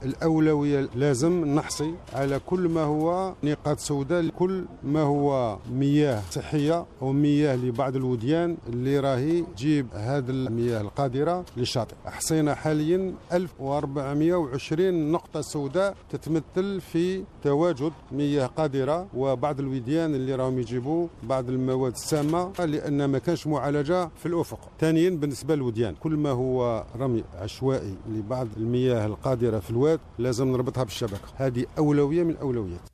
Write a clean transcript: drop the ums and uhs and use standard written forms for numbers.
الأولوية لازم نحصي على كل ما هو نقاط سوداء، كل ما هو مياه صحية أو مياه لبعض الوديان اللي راهي تجيب هذه المياه القادرة للشاطئ. حصينا حاليا 1420 نقطة سوداء تتمثل في تواجد مياه قادرة وبعض الوديان اللي راهم يجيبوا بعض المواد السامة لأن ما كانش معالجة في الأفق. ثانيا بالنسبة للوديان كل ما هو رمي عشوائي لبعض المياه القادرة في الواد لازم نربطها بالشبكة، هذه أولوية من الأولويات.